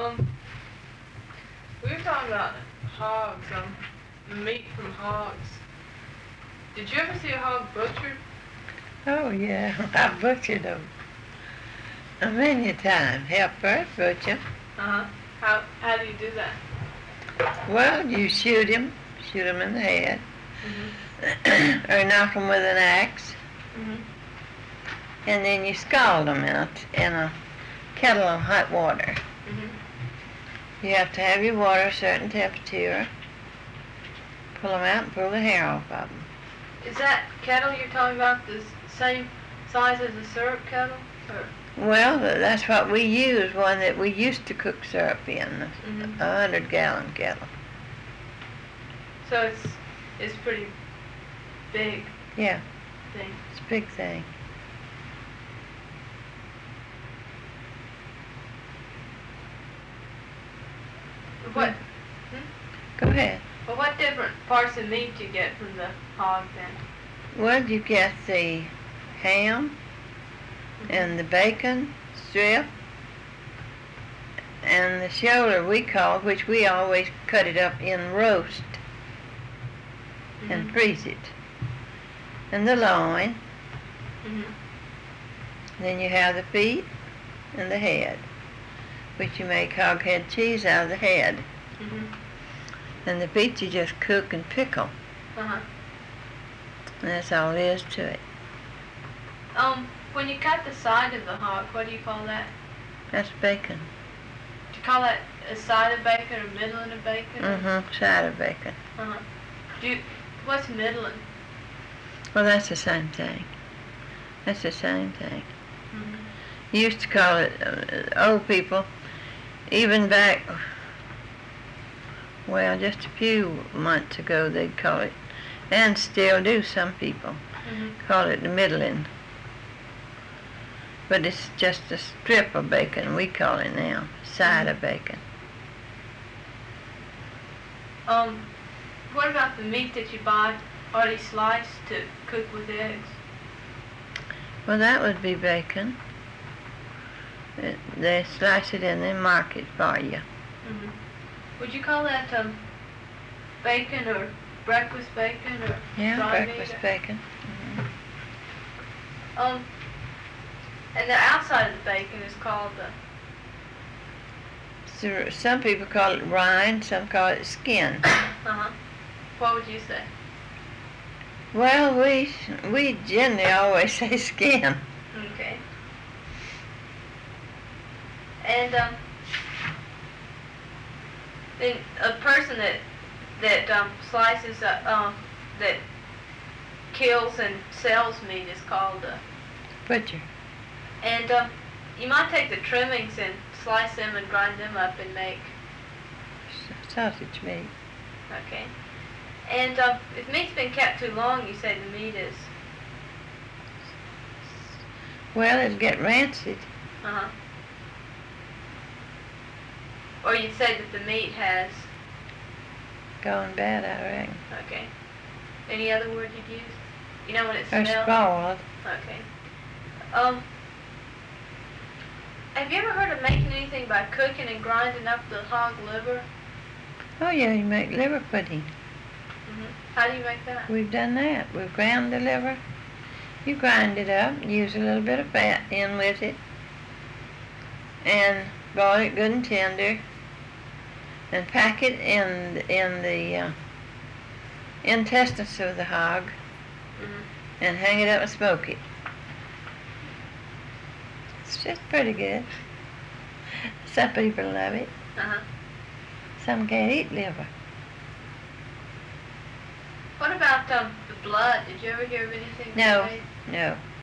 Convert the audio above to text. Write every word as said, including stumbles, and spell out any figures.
Um, we were talking about hogs, um, meat from hogs. Did you ever see a hog butchered? Oh, yeah, I butchered them a many times. Help first butcher. Uh-huh. How, how do you do that? Well, you shoot him, shoot him in the head, Mm-hmm. or knock him with an axe, Mm-hmm. and then you scald them in a, in a kettle of hot water. Mm-hmm. You have to have your water a certain temperature, pull them out and pull the hair off of them. Is that kettle you're talking about the s- same size as a syrup kettle? Or? Well, th- that's what we use, one that we used to cook syrup in, a Mhm. hundred gallon kettle. So it's it's pretty big Yeah, thing. it's a big thing. What? Go ahead. Well, what different parts of meat do you get from the hog then? Well, you get the ham and the bacon strip and the shoulder we call, which we always cut it up in roast and Mhm. freeze it. And the loin. Mhm. Then you have the feet and the head, which you make hog head cheese out of the head. Mhm. And the feet you just cook and pickle. Uh huh. And that's all there is to it. Um, when you cut the side of the hog, what do you call that? That's bacon. Do you call that a side of bacon or middling of bacon? Mm-hmm. Side of bacon. Uh huh. Do you, what's middling? Well, that's the same thing. That's the same thing. Mhm. You used to call it, uh, old people, even back, well, just a few months ago they'd call it, and still do some people, Mhm. call it the middling. But it's just a strip of bacon, we call it now, side of bacon. Um, what about the meat that you buy already sliced to cook with eggs? Well, that would be bacon. It, they slice it and they mark it for you. Mhm. Would you call that um bacon or breakfast bacon or Yeah, dry breakfast meat? bacon. Um, and the outside of the bacon is called the. So, some people call it rind, some call it skin. Uh huh. What would you say? Well, we we generally always say skin. Okay. And um, then a person that that um, slices uh, um, that kills and sells meat is called a. Butcher. And um, you might take the trimmings and slice them and grind them up and make. S- sausage meat. Okay. And um, if meat's been kept too long, you say the meat is. Well, it'll get rancid. Uh huh. Or you'd say that the meat has. Gone bad, I reckon. Okay. Any other word you'd use? You know when it Or smells? spoiled. Okay. Um. Have you ever heard of making anything by cooking and grinding up the hog liver? Oh yeah, you make liver pudding. Mm-hmm. How do you make that? We've done that. We've ground the liver. You grind it up, use a little bit of fat in with it, and boil it good and tender, and pack it in in the uh, intestines of the hog, Mm-hmm. and hang it up and smoke it. It's just pretty good. Some people love it. Uh-huh. Some can't eat liver. What about um, the blood? Did you ever hear of anything? No. made? No.